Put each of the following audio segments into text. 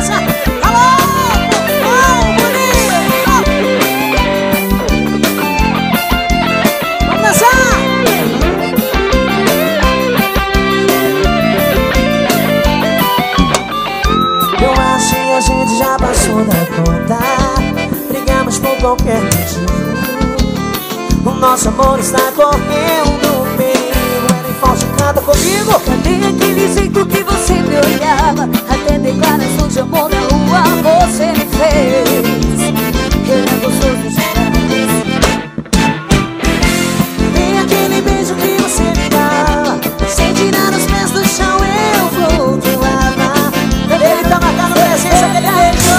Rosa! Alô! Oh, bonito! Vamos dançar! Eu acho que a gente já passou da conta. Brigamos por qualquer motivo. O nosso amor está correndo perigo. Ela em falso canta comigo. Cadê aquele jeito que você me olhava? Até declaração de amor na rua você me fez. Era gostoso demais. Cadê aquele beijo que você me dava? Sem tirar os pés do chão eu vou te lavar. Ele tá marcando presença dele beijo.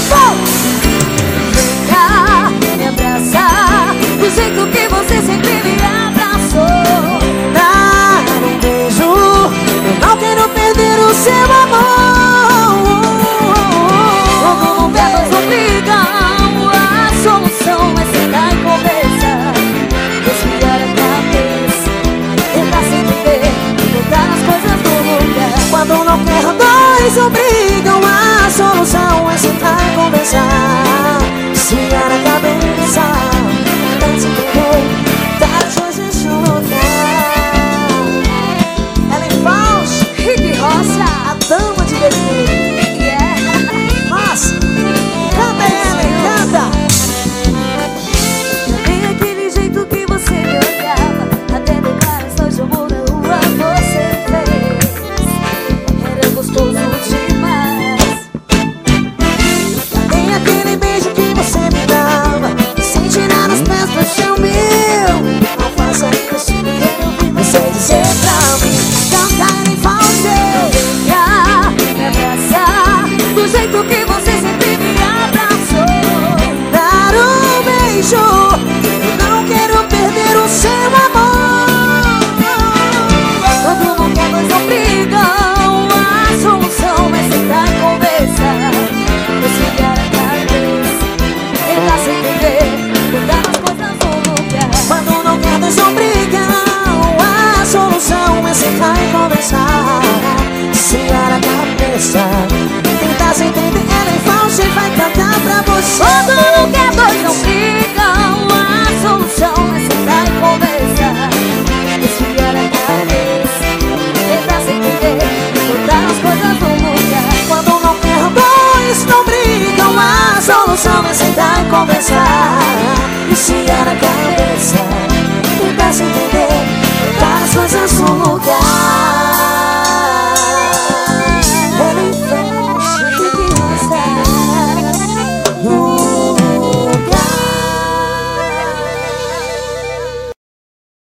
Vem cá, me abraçar do jeito que você sempre me abraçou. Dar um beijo, eu não quero perder o seu amor. Quando não bebas obrigam, a solução é sentar e conversar. Desviar a cabeça, tentar se entender, botar as coisas no lugar. Quando não quero dois obrigam, a solução é sentar e conversar. Desviar a cabeça, tentar se entender, botar as coisas no lugar. Ela em falso, Rick Rocha, a dama de vermelho. yeah. Nossa, canta Ellen, canta. Cadê aquele jeito que você me olhava? Até declaração de amor na rua você fez. Era gostoso demais. Tem aquele beijo que você me dava, sem tirar os pés do chão meu. Não faça isso, eu quero ouvir você dizer pra mim. Cantar em falso. Vem cá, me abraçar do jeito que você sempre me abraçou. Dar um beijo, eu não quero perder o seu amor. Quando não quer, dois não brigam, a solução é sentar e conversar. Desligar a cabeça, tentar se entender, botar as coisas no lugar. Quando não quer, dois não brigam. A solução é sentar e conversar. Desviar a cabeça, tentar se entender. Ela em falso e vai cantar pra você. Quando não quer, dois não brigam, a solução é sentar e conversar. Desligar a cabeça, tentar se entender, botar as coisas no lugar. Quando não quer, dois não brigam. A solução é sentar e conversar. Desviar a cabeça, tentar se entender, botar as coisas no lugar.